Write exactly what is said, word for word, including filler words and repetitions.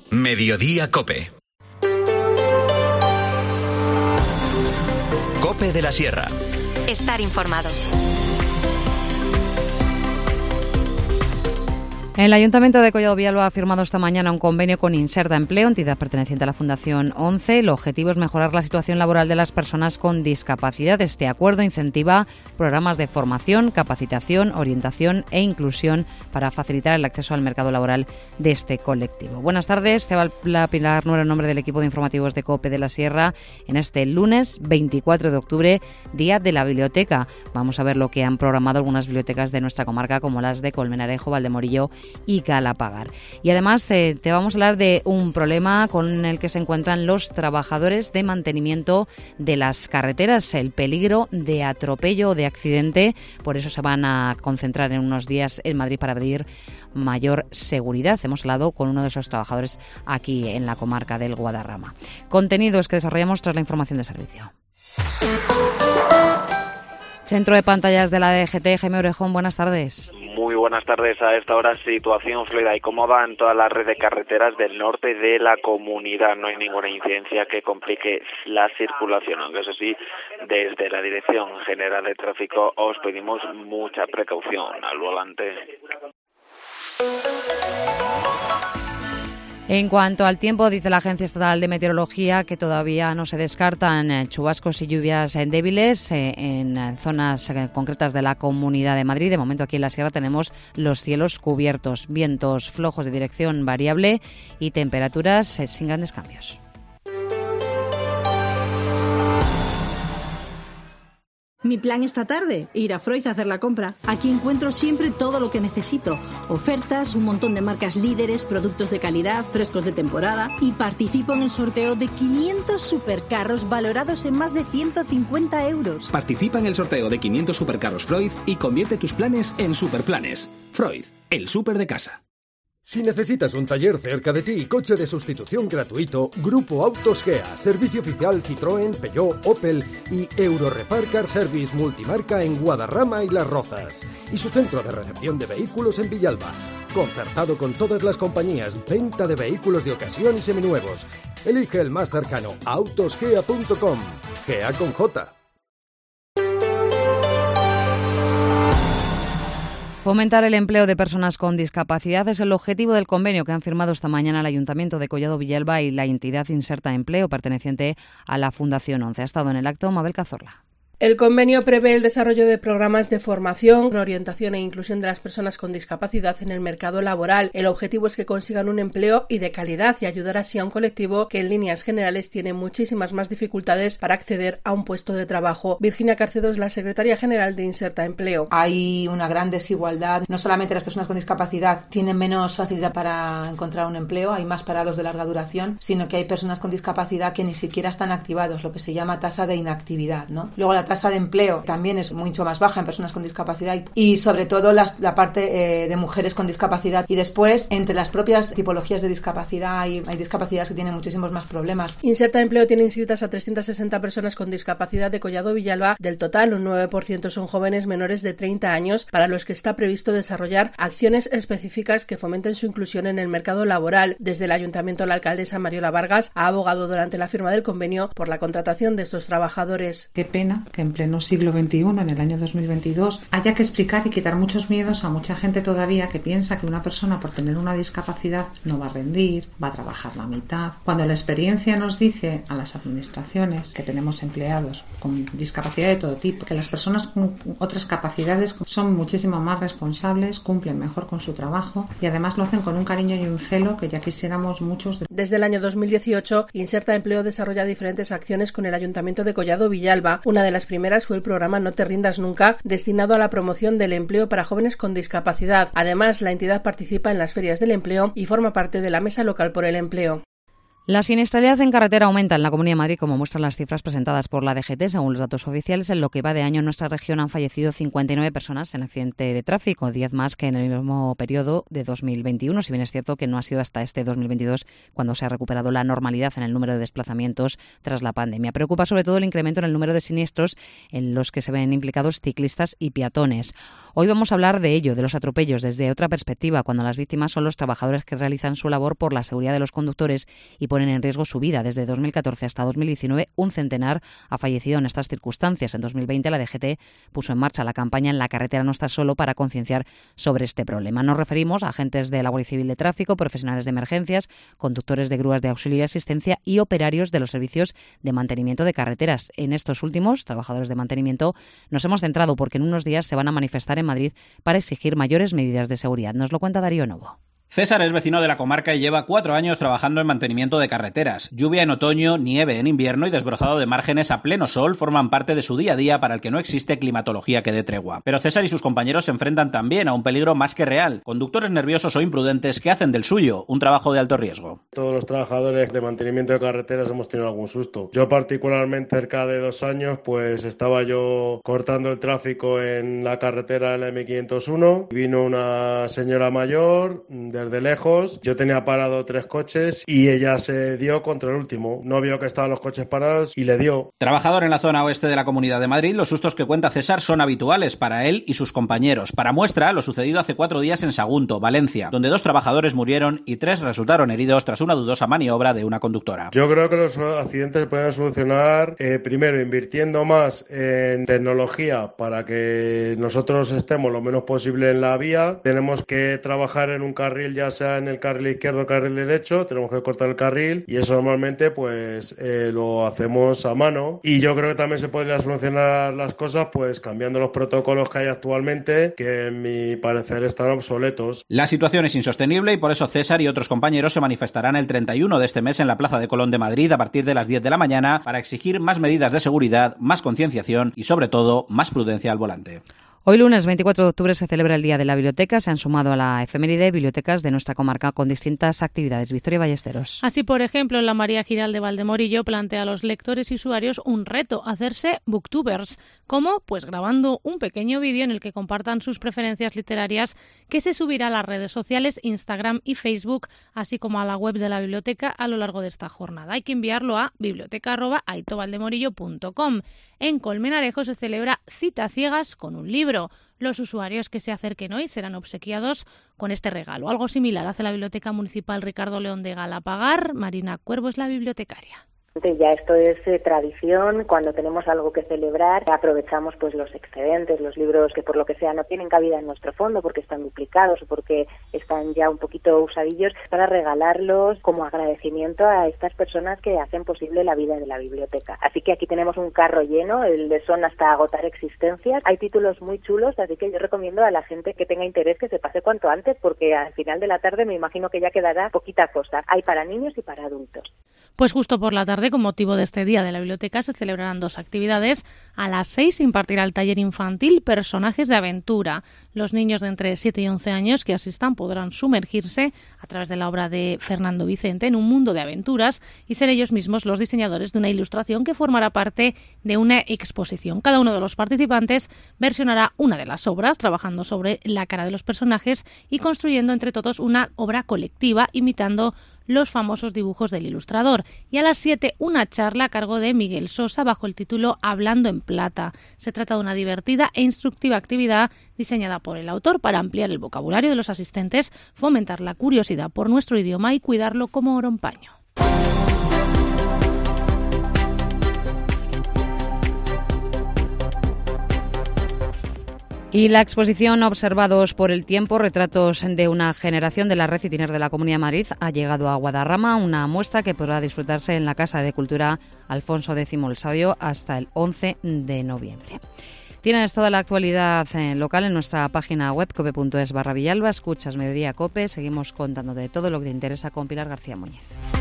Mediodía Cope. Cope de la Sierra. Estar informado. El Ayuntamiento de Collado Villalba ha firmado esta mañana un convenio con Inserta Empleo, entidad perteneciente a la Fundación ONCE. El objetivo es mejorar la situación laboral de las personas con discapacidad. Este acuerdo incentiva programas de formación, capacitación, orientación e inclusión para facilitar el acceso al mercado laboral de este colectivo. Buenas tardes, Ceba Pilar Nuera, en nombre del equipo de informativos de COPE de la Sierra, en este lunes veinticuatro de octubre, Día de la Biblioteca. Vamos a ver lo que han programado algunas bibliotecas de nuestra comarca, como las de Colmenarejo, Valdemorillo y Galapagar. Y además eh, te vamos a hablar de un problema con el que se encuentran los trabajadores de mantenimiento de las carreteras, el peligro de atropello o de accidente. Por eso se van a concentrar en unos días en Madrid para pedir mayor seguridad. Hemos hablado con uno de esos trabajadores aquí en la comarca del Guadarrama. Contenidos que desarrollamos tras la información de servicio. Centro de pantallas de la D G T, Jaime Orejón, buenas tardes. Muy buenas tardes. A esta hora situación fluida y cómoda en toda la red de carreteras del norte de la comunidad. No hay ninguna incidencia que complique la circulación, aunque eso sí, desde la Dirección General de Tráfico os pedimos mucha precaución al volante. En cuanto al tiempo, dice la Agencia Estatal de Meteorología que todavía no se descartan chubascos y lluvias débiles en zonas concretas de la Comunidad de Madrid. De momento aquí en la Sierra tenemos los cielos cubiertos, vientos flojos de dirección variable y temperaturas sin grandes cambios. Mi plan esta tarde, ir a Freud a hacer la compra. Aquí encuentro siempre todo lo que necesito. Ofertas, un montón de marcas líderes, productos de calidad, frescos de temporada. Y participo en el sorteo de quinientos supercarros valorados en más de ciento cincuenta euros. Participa en el sorteo de quinientos supercarros Freud y convierte tus planes en superplanes. Freud, el súper de casa. Si necesitas un taller cerca de ti, coche de sustitución gratuito, Grupo Autos Gea, servicio oficial Citroën, Peugeot, Opel y Eurorepar Car Service multimarca en Guadarrama y Las Rozas. Y su centro de recepción de vehículos en Villalba, concertado con todas las compañías, venta de vehículos de ocasión y seminuevos. Elige el más cercano, autosgea punto com, Gea con J. Fomentar el empleo de personas con discapacidad es el objetivo del convenio que han firmado esta mañana el Ayuntamiento de Collado Villalba y la entidad Inserta Empleo, perteneciente a la Fundación ONCE. Ha estado en el acto Mabel Cazorla. El convenio prevé el desarrollo de programas de formación, orientación e inclusión de las personas con discapacidad en el mercado laboral. El objetivo es que consigan un empleo y de calidad y ayudar así a un colectivo que en líneas generales tiene muchísimas más dificultades para acceder a un puesto de trabajo. Virginia Carcedo es la secretaria general de Inserta Empleo. Hay una gran desigualdad. No solamente las personas con discapacidad tienen menos facilidad para encontrar un empleo, hay más parados de larga duración, sino que hay personas con discapacidad que ni siquiera están activados, lo que se llama tasa de inactividad, ¿no? Luego la tasa de empleo también es mucho más baja en personas con discapacidad y sobre todo la, la parte eh, de mujeres con discapacidad. Y después, entre las propias tipologías de discapacidad, hay, hay discapacidades que tienen muchísimos más problemas. Inserta Empleo tiene inscritas a trescientas sesenta personas con discapacidad de Collado Villalba. Del total, un nueve por ciento son jóvenes menores de treinta años, para los que está previsto desarrollar acciones específicas que fomenten su inclusión en el mercado laboral. Desde el Ayuntamiento, la alcaldesa Mariola Vargas ha abogado durante la firma del convenio por la contratación de estos trabajadores. Qué pena que en pleno siglo veintiuno, en el año dos mil veintidós, haya que explicar y quitar muchos miedos a mucha gente todavía que piensa que una persona por tener una discapacidad no va a rendir, va a trabajar la mitad, cuando la experiencia nos dice a las administraciones que tenemos empleados con discapacidad de todo tipo, que las personas con otras capacidades son muchísimo más responsables, cumplen mejor con su trabajo y además lo hacen con un cariño y un celo que ya quisiéramos muchos. De... Desde el año dos mil dieciocho, Inserta Empleo desarrolla diferentes acciones con el Ayuntamiento de Collado Villalba. Una de las primeras fue el programa No te rindas nunca, destinado a la promoción del empleo para jóvenes con discapacidad. Además, la entidad participa en las ferias del empleo y forma parte de la Mesa Local por el Empleo. La siniestralidad en carretera aumenta en la Comunidad de Madrid, como muestran las cifras presentadas por la D G T. Según los datos oficiales, en lo que va de año en nuestra región han fallecido cincuenta y nueve personas en accidente de tráfico, diez más que en el mismo periodo de dos mil veintiuno, si bien es cierto que no ha sido hasta este dos mil veintidós cuando se ha recuperado la normalidad en el número de desplazamientos tras la pandemia. Preocupa sobre todo el incremento en el número de siniestros en los que se ven implicados ciclistas y peatones. Hoy vamos a hablar de ello, de los atropellos, desde otra perspectiva, cuando las víctimas son los trabajadores que realizan su labor por la seguridad de los conductores y ponen en riesgo su vida. Desde dos mil catorce hasta dos mil diecinueve, un centenar ha fallecido en estas circunstancias. En dos mil veinte, la D G T puso en marcha la campaña En la carretera no estás solo para concienciar sobre este problema. Nos referimos a agentes de la Guardia Civil de Tráfico, profesionales de emergencias, conductores de grúas de auxilio y asistencia y operarios de los servicios de mantenimiento de carreteras. En estos últimos, trabajadores de mantenimiento, nos hemos centrado porque en unos días se van a manifestar en Madrid para exigir mayores medidas de seguridad. Nos lo cuenta Darío Novo. César es vecino de la comarca y lleva cuatro años trabajando en mantenimiento de carreteras. Lluvia en otoño, nieve en invierno y desbrozado de márgenes a pleno sol forman parte de su día a día para el que no existe climatología que dé tregua. Pero César y sus compañeros se enfrentan también a un peligro más que real, conductores nerviosos o imprudentes que hacen del suyo un trabajo de alto riesgo. Todos los trabajadores de mantenimiento de carreteras hemos tenido algún susto. Yo particularmente cerca de dos años pues estaba yo cortando el tráfico en la carretera de la eme quinientos uno. Vino una señora mayor de desde lejos, yo tenía parado tres coches y ella se dio contra el último. No vio que estaban los coches parados y le dio. Trabajador en la zona oeste de la Comunidad de Madrid, los sustos que cuenta César son habituales para él y sus compañeros. Para muestra, lo sucedido hace cuatro días en Sagunto, Valencia, donde dos trabajadores murieron y tres resultaron heridos tras una dudosa maniobra de una conductora. Yo creo que los accidentes se pueden solucionar eh, primero invirtiendo más en tecnología para que nosotros estemos lo menos posible en la vía. Tenemos que trabajar en un carril, ya sea en el carril izquierdo o carril derecho, tenemos que cortar el carril y eso normalmente pues eh, lo hacemos a mano. Y yo creo que también se podría solucionar las cosas pues cambiando los protocolos que hay actualmente, que en mi parecer están obsoletos. La situación es insostenible y por eso César y otros compañeros se manifestarán el treinta y uno de este mes en la Plaza de Colón de Madrid a partir de las diez de la mañana para exigir más medidas de seguridad, más concienciación y sobre todo más prudencia al volante. Hoy lunes veinticuatro de octubre se celebra el Día de la Biblioteca. Se han sumado a la efeméride bibliotecas de nuestra comarca con distintas actividades. Victoria Ballesteros. Así, por ejemplo, la María Giral de Valdemorillo plantea a los lectores y usuarios un reto, hacerse booktubers. ¿Cómo? Pues grabando un pequeño vídeo en el que compartan sus preferencias literarias que se subirá a las redes sociales, Instagram y Facebook, así como a la web de la biblioteca a lo largo de esta jornada. Hay que enviarlo a biblioteca arroba aitovaldemorillo punto com. En Colmenarejo se celebra Cita Ciegas con un libro. Los usuarios que se acerquen hoy serán obsequiados con este regalo. Algo similar hace la Biblioteca Municipal Ricardo León de Galapagar. Marina Cuervo es la bibliotecaria. Ya esto es eh, tradición, cuando tenemos algo que celebrar aprovechamos pues los excedentes, los libros que por lo que sea no tienen cabida en nuestro fondo porque están duplicados o porque están ya un poquito usadillos, para regalarlos como agradecimiento a estas personas que hacen posible la vida de la biblioteca. Así que aquí tenemos un carro lleno, el de son hasta agotar existencias. Hay títulos muy chulos, así que yo recomiendo a la gente que tenga interés que se pase cuanto antes porque al final de la tarde me imagino que ya quedará poquita cosa. Hay para niños y para adultos. Pues justo por la tarde, con motivo de este Día de la Biblioteca, se celebrarán dos actividades. A las seis se impartirá el taller infantil Personajes de Aventura. Los niños de entre siete y once años que asistan podrán sumergirse a través de la obra de Fernando Vicente en un mundo de aventuras y ser ellos mismos los diseñadores de una ilustración que formará parte de una exposición. Cada uno de los participantes versionará una de las obras, trabajando sobre la cara de los personajes y construyendo entre todos una obra colectiva, imitando los famosos dibujos del ilustrador. Y a las siete, una charla a cargo de Miguel Sosa bajo el título Hablando en Plata. Se trata de una divertida e instructiva actividad diseñada por el autor para ampliar el vocabulario de los asistentes, fomentar la curiosidad por nuestro idioma y cuidarlo como oro en paño. Y la exposición Observados por el Tiempo, retratos de una generación de la Red Itiner de la Comunidad de Madrid, ha llegado a Guadarrama, una muestra que podrá disfrutarse en la Casa de Cultura Alfonso X el Sabio hasta el once de noviembre. Tienes toda la actualidad local en nuestra página web cope punto es barra Villalba. Escuchas Mediodía Cope. Seguimos contándote todo lo que te interesa con Pilar García Muñiz.